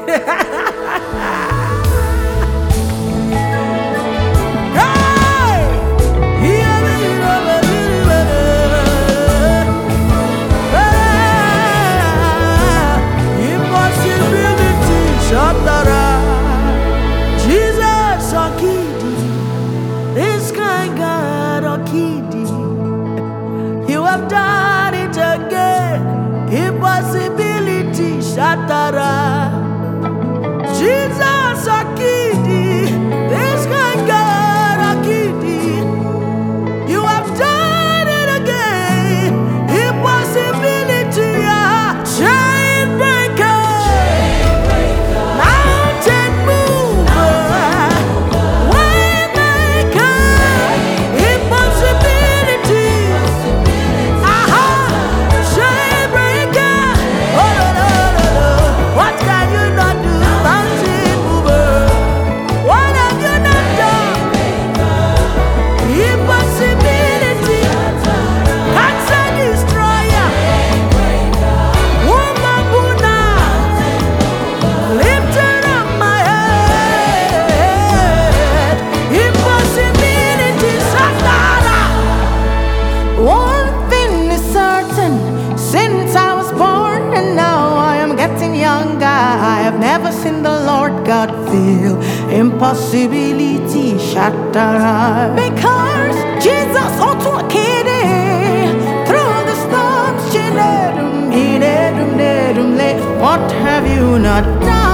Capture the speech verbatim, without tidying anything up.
You have done it again. Impossibility, Shatara. Jesus, Akidi, this kind God, Akidi. You have done it again. Impossibility, ah, chain breaker, mountain mover, way maker, impossibility. I have never seen the Lord God feel impossibility shatter. Because Jesus onto a kid through the storms, what have you not done?